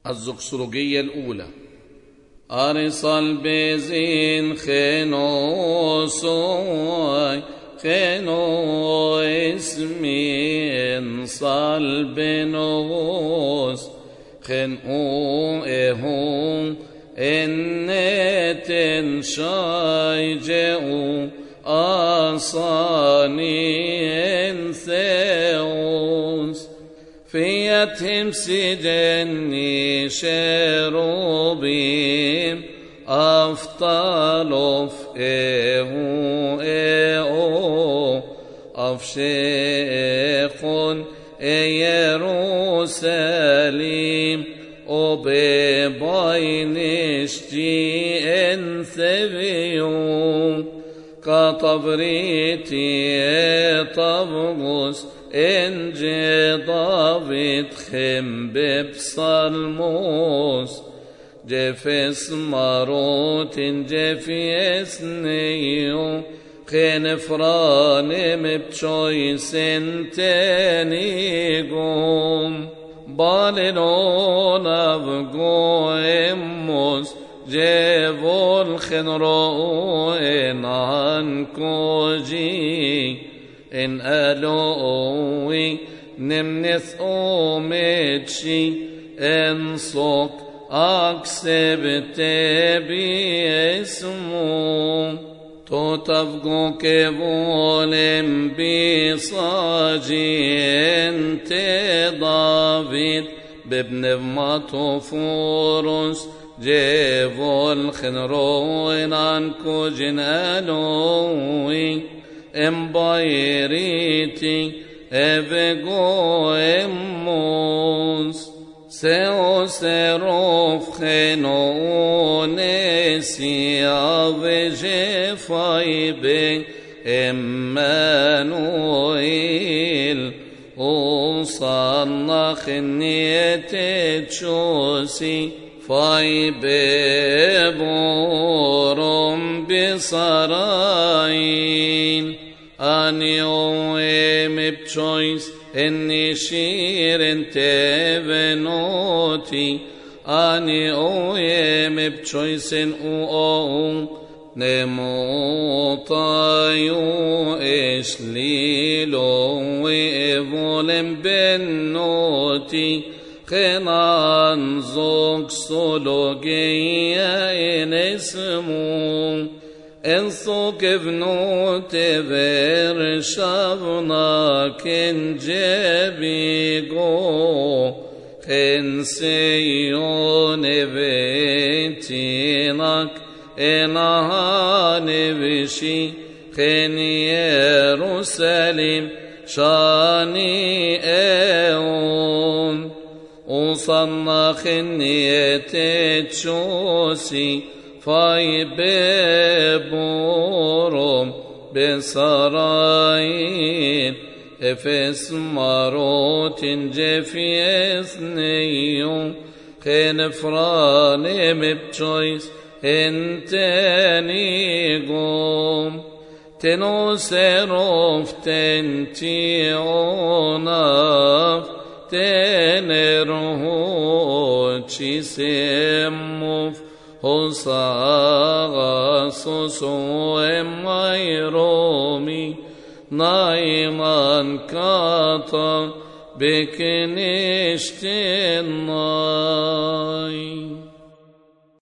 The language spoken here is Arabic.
الزوكسولوجية الأولى. أرسل بزين خنوسوي خنو اسمين صلبنوس خنو إهو إنتن شايجو أصاني ثيوس فيتهم سجني شروبيم أفطالوف إهو أفشيخون يروساليم وبباينشتي انثبيوم كطبريتي طبغس انجي ضابط خم ببصلموس جفس مروت جفيس نيو خنفران مبشوي سنتنيقوم بالنون أبقو إموس جيبول خنرو إن عنكو جي إن ألوي نمنث أومتشي إن صوك أكسب تبي اسمو تطبقو كبولم بصاجي انت ضابط بابن مطفورس جيبول خنروين عنكو جنالوي امبايريتي ابقو اموس سيو سيروف خنونسي أبجي فايبي إمانويل وصلنا خنية تشوسي فايبي بورم بصراين أني أويم بشويس إني شير انت بنوتي أني أويم بشويسن أو نموطايو إشليلو وإبولم بنوتي خنان زوكسولوجيا إن اسمو انصوك بنوت برشابنا كن جبيقو خن سيون بيتينك إنهان بشي خن يروساليم شاني ايون وصلنا خنية تشوسي فاي ببورم بسراين افس ماروت جفيس نيو خنفران مبچويس انتني قوم تنو سروف تنتيوناف تنرهو چي سموف Hosaga soso emairomi naiman kata bekeniştin